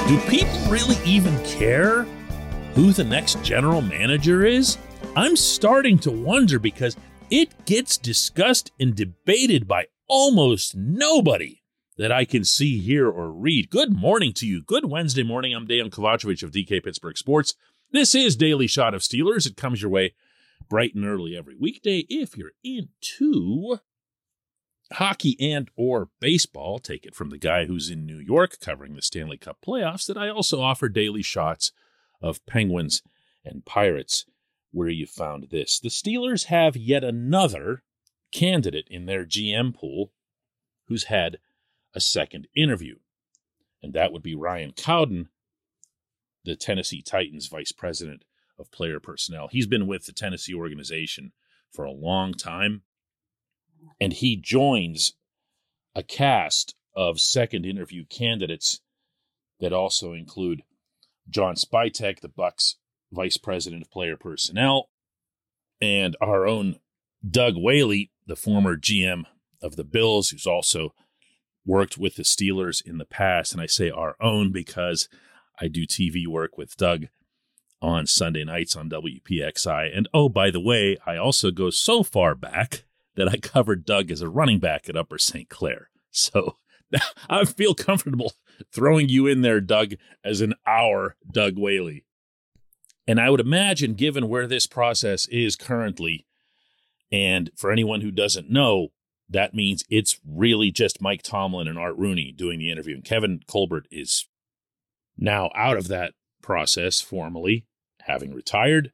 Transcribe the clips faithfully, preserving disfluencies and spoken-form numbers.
Do people really even care who the next general manager is? I'm starting to wonder because it gets discussed and debated by almost nobody that I can see, hear, or read. Good morning to you. Good Wednesday morning. I'm Dejan Kovacevic of D K Pittsburgh Sports. This is Daily Shot of Steelers. It comes your way bright and early every weekday. If you're into hockey and or baseball, take it from the guy who's in New York covering the Stanley Cup playoffs, that I also offer daily shots of Penguins and Pirates, where you found this. The Steelers have yet another candidate in their G M pool who's had a second interview, and that would be Ryan Cowden, the Tennessee Titans vice president of player personnel. He's been with the Tennessee organization for a long time, and he joins a cast of second interview candidates that also include John Spytek, the Bucs vice president of player personnel, and our own Doug Whaley, the former G M of the Bills, who's also worked with the Steelers in the past. And I say our own because I do T V work with Doug on Sunday nights on W P X I. And oh, by the way, I also go so far back that I covered Doug as a running back at Upper Saint Clair. So I feel comfortable throwing you in there, Doug, as an our Doug Whaley. And I would imagine, given where this process is currently, and for anyone who doesn't know, that means it's really just Mike Tomlin and Art Rooney doing the interview. And Kevin Colbert is now out of that process formally, having retired.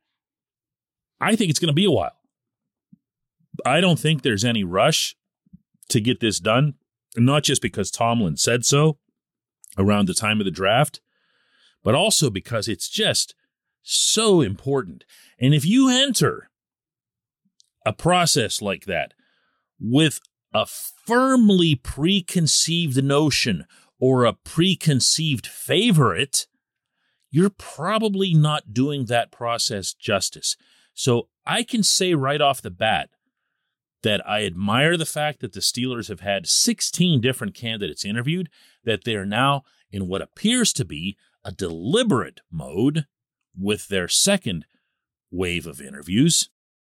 I think it's going to be a while. I don't think there's any rush to get this done, not just because Tomlin said so around the time of the draft, but also because it's just so important. And if you enter a process like that with a firmly preconceived notion or a preconceived favorite, you're probably not doing that process justice. So I can say right off the bat that I admire the fact that the Steelers have had sixteen different candidates interviewed, that they are now in what appears to be a deliberate mode with their second wave of interviews.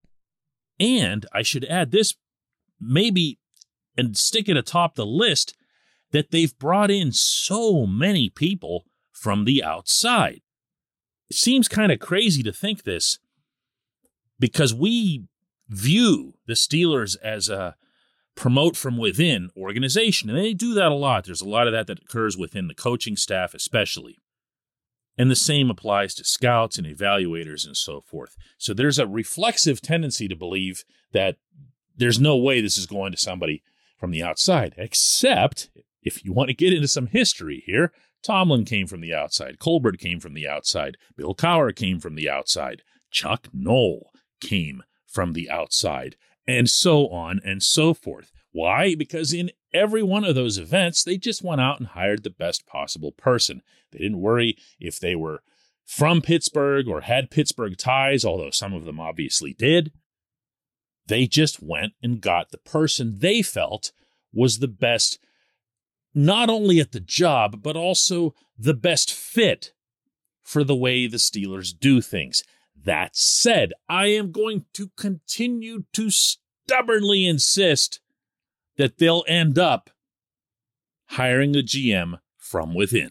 And I should add this, maybe, and stick it atop the list, that they've brought in so many people from the outside. It seems kind of crazy to think this, because we view the Steelers as a promote from within organization, and they do that a lot. There's a lot of that that occurs within the coaching staff especially. And the same applies to scouts and evaluators and so forth. So there's a reflexive tendency to believe that there's no way this is going to somebody from the outside, except if you want to get into some history here, Tomlin came from the outside, Colbert came from the outside, Bill Cowher came from the outside, Chuck Noll came from the outside, and so on and so forth. Why? Because in every one of those events, they just went out and hired the best possible person. They didn't worry if they were from Pittsburgh or had Pittsburgh ties, although some of them obviously did. They just went and got the person they felt was the best, not only at the job, but also the best fit for the way the Steelers do things. That said, I am going to continue to stubbornly insist that they'll end up hiring a G M from within.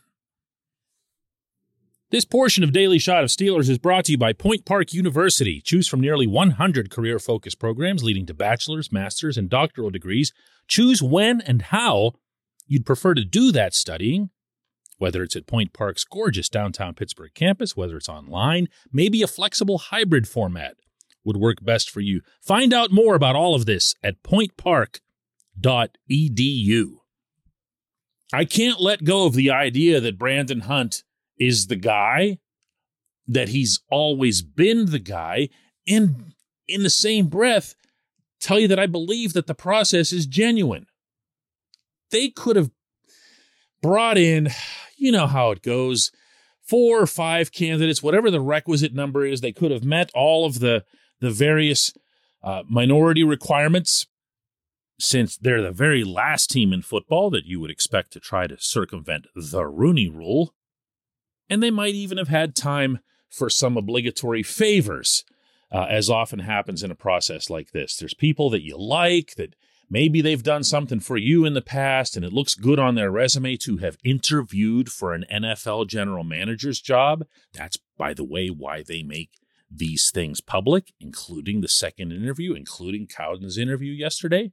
This portion of Daily Shot of Steelers is brought to you by Point Park University. Choose from nearly one hundred career-focused programs leading to bachelor's, master's, and doctoral degrees. Choose when and how you'd prefer to do that studying, whether it's at Point Park's gorgeous downtown Pittsburgh campus, whether it's online, maybe a flexible hybrid format would work best for you. Find out more about all of this at point park dot e d u. I can't let go of the idea that Brandon Hunt is the guy, that he's always been the guy, and in the same breath, tell you that I believe that the process is genuine. They could have brought in, you know how it goes, four or five candidates, whatever the requisite number is. They could have met all of the, the various uh, minority requirements, since they're the very last team in football that you would expect to try to circumvent the Rooney Rule. And they might even have had time for some obligatory favors, uh, as often happens in a process like this. There's people that you like, that maybe they've done something for you in the past, and it looks good on their resume to have interviewed for an N F L general manager's job. That's, by the way, why they make these things public, including the second interview, including Cowden's interview yesterday.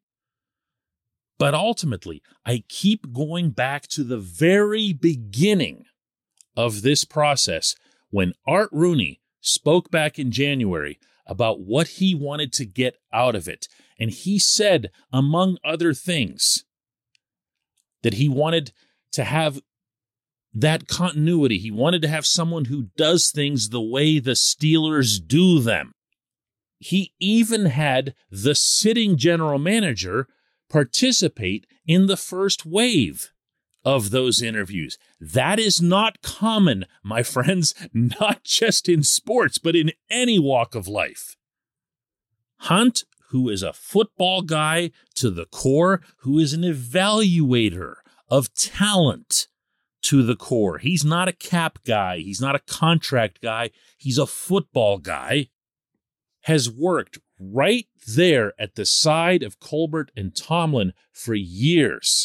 But ultimately, I keep going back to the very beginning of this process when Art Rooney spoke back in January about what he wanted to get out of it. And he said, among other things, that he wanted to have that continuity. He wanted to have someone who does things the way the Steelers do them. He even had the sitting general manager participate in the first wave of those interviews. That is not common, my friends, not just in sports, but in any walk of life. Hunt, who is a football guy to the core, who is an evaluator of talent to the core. He's not a cap guy. He's not a contract guy. He's a football guy. Has worked right there at the side of Colbert and Tomlin for years.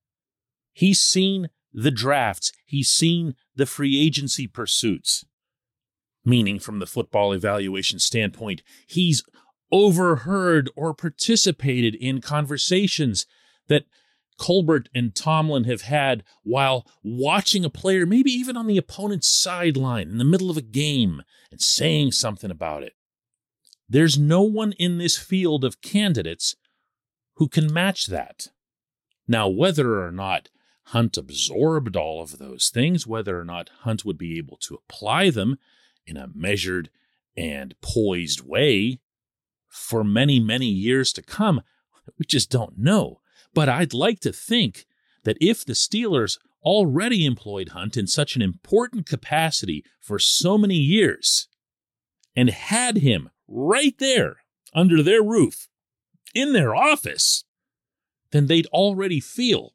He's seen the drafts. He's seen the free agency pursuits. Meaning, from the football evaluation standpoint, he's overheard or participated in conversations that Colbert and Tomlin have had while watching a player, maybe even on the opponent's sideline in the middle of a game, and saying something about it. There's no one in this field of candidates who can match that. Now, whether or not Hunt absorbed all of those things, whether or not Hunt would be able to apply them in a measured and poised way for many, many years to come, we just don't know. But I'd like to think that if the Steelers already employed Hunt in such an important capacity for so many years and had him right there under their roof, in their office, then they'd already feel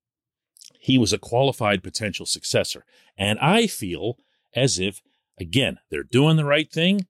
he was a qualified potential successor. And I feel as if, again, they're doing the right thing,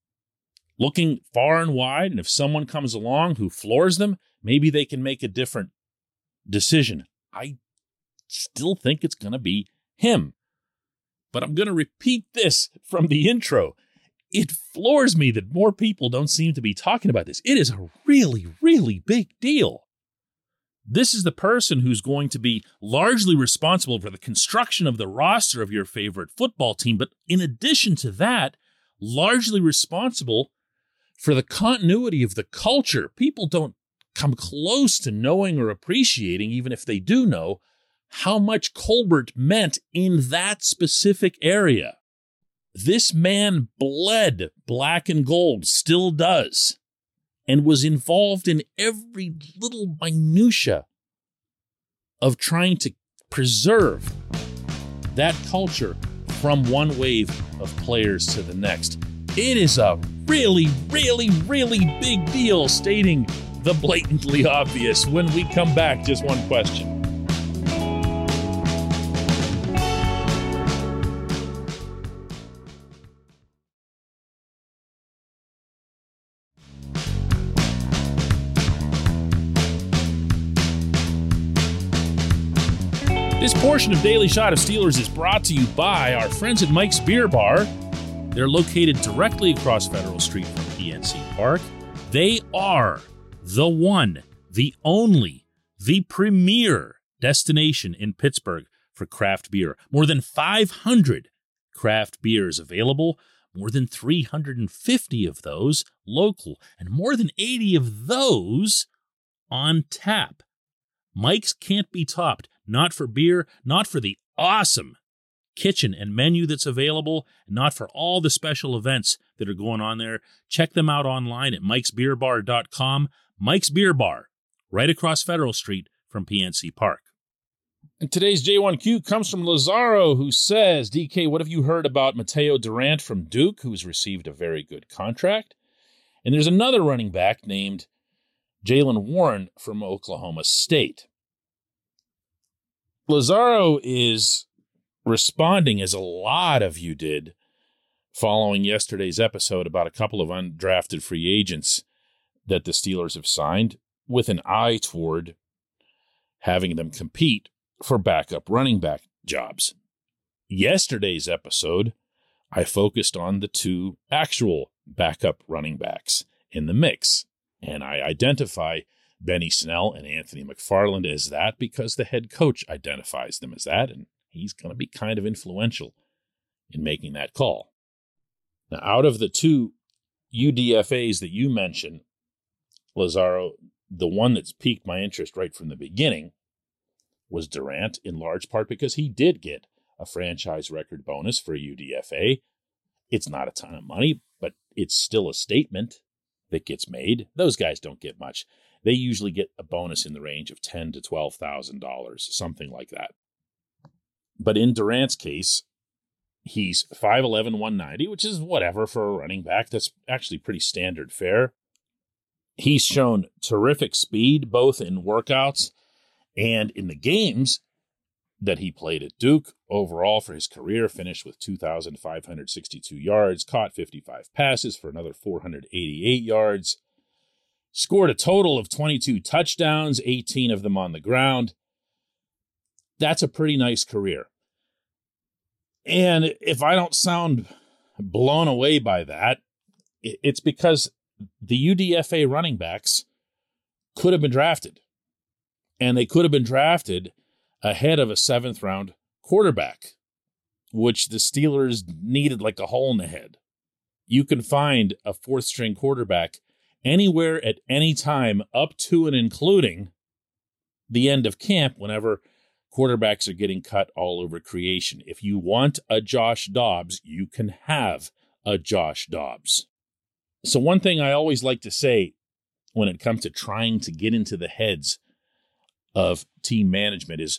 looking far and wide, and if someone comes along who floors them, maybe they can make a different decision. I still think it's going to be him. But I'm going to repeat this from the intro. It floors me that more people don't seem to be talking about this. It is a really, really big deal. This is the person who's going to be largely responsible for the construction of the roster of your favorite football team, but in addition to that, largely responsible for the continuity of the culture. People don't come close to knowing or appreciating, even if they do know, how much Colbert meant in that specific area. This man bled black and gold, still does, and was involved in every little minutia of trying to preserve that culture from one wave of players to the next. It is a really, really, really big deal, stating the blatantly obvious. When we come back, just one question. This portion of Daily Shot of Steelers is brought to you by our friends at Mike's Beer Bar. They're located directly across Federal Street from P N C Park. They are the one, the only, the premier destination in Pittsburgh for craft beer. More than five hundred craft beers available, more than three hundred fifty of those local, and more than eighty of those on tap. Mike's can't be topped, not for beer, not for the awesome kitchen and menu that's available, and not for all the special events that are going on there. Check them out online at mikes beer bar dot com. Mike's Beer Bar, right across Federal Street from P N C Park. And today's J one Q comes from Lazaro, who says, D K, what have you heard about Mateo Durant from Duke, who's received a very good contract? And there's another running back named Jaylen Warren from Oklahoma State. Lazaro is responding as a lot of you did following yesterday's episode about a couple of undrafted free agents that the Steelers have signed with an eye toward having them compete for backup running back jobs. Yesterday's episode, I focused on the two actual backup running backs in the mix, and I identify Benny Snell and Anthony McFarland as that because the head coach identifies them as that, and he's going to be kind of influential in making that call. Now, out of the two U D F As that you mentioned, Lazaro, the one that's piqued my interest right from the beginning was Durant, in large part because he did get a franchise record bonus for a U D F A. It's not a ton of money, but it's still a statement that gets made. Those guys don't get much. They usually get a bonus in the range of ten thousand to twelve thousand dollars, something like that. But in Durant's case, he's five eleven, one ninety, which is whatever for a running back. That's actually pretty standard fare. He's shown terrific speed, both in workouts and in the games that he played at Duke. Overall, for his career, finished with two thousand five hundred sixty-two yards, caught fifty-five passes for another four hundred eighty-eight yards, scored a total of twenty-two touchdowns, eighteen of them on the ground. That's a pretty nice career. And if I don't sound blown away by that, it's because the U D F A running backs could have been drafted. And they could have been drafted ahead of a seventh round quarterback, which the Steelers needed like a hole in the head. You can find a fourth string quarterback anywhere at any time up to and including the end of camp whenever quarterbacks are getting cut all over creation. If you want a Josh Dobbs, you can have a Josh Dobbs. So one thing I always like to say when it comes to trying to get into the heads of team management is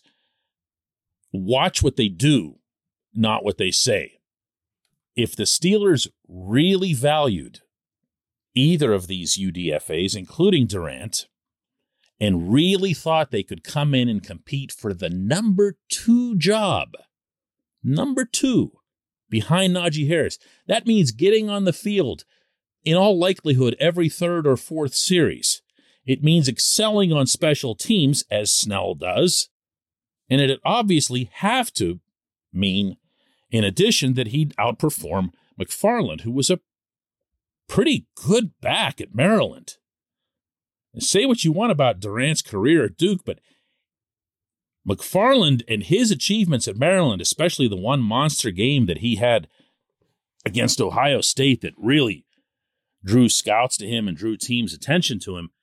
watch what they do, not what they say. If the Steelers really valued either of these U D F As, including Durant, and really thought they could come in and compete for the number two job, number two, behind Najee Harris, that means getting on the field in all likelihood every third or fourth series. It means excelling on special teams, as Snell does, and it'd obviously have to mean, in addition, that he'd outperform McFarland, who was a pretty good back at Maryland. And say what you want about Durant's career at Duke, but McFarland and his achievements at Maryland, especially the one monster game that he had against Ohio State that really drew scouts to him and drew teams' attention to him,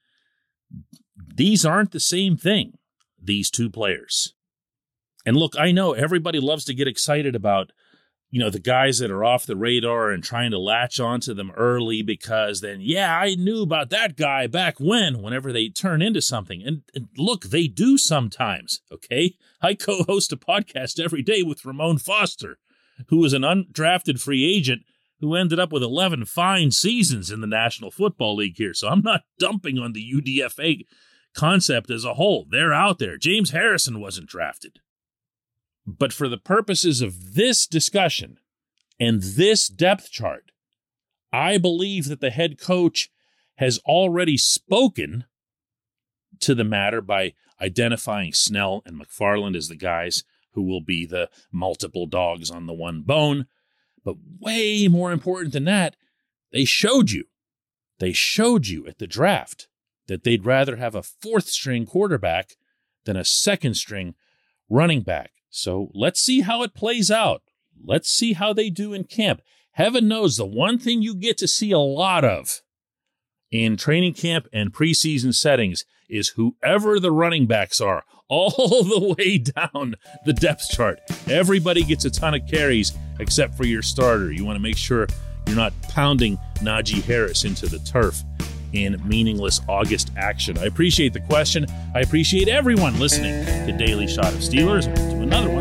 these aren't the same thing, these two players. And look, I know everybody loves to get excited about, you know, the guys that are off the radar and trying to latch onto them early because then, yeah, I knew about that guy back when, whenever they turn into something. And, and look, they do sometimes, okay? I co-host a podcast every day with Ramon Foster, who is an undrafted free agent who ended up with eleven fine seasons in the National Football League here. So I'm not dumping on the U D F A concept as a whole. They're out there. James Harrison wasn't drafted. But for the purposes of this discussion and this depth chart, I believe that the head coach has already spoken to the matter by identifying Snell and McFarland as the guys who will be the multiple dogs on the one bone. But way more important than that, they showed you, they showed you at the draft that they'd rather have a fourth string quarterback than a second string running back. So let's see how it plays out. Let's see how they do in camp. Heaven knows the one thing you get to see a lot of in training camp and preseason settings is whoever the running backs are, all the way down the depth chart. Everybody gets a ton of carries except for your starter. You want to make sure you're not pounding Najee Harris into the turf in meaningless August action. I appreciate the question. I appreciate everyone listening to Daily Shot of Steelers. We'll do another one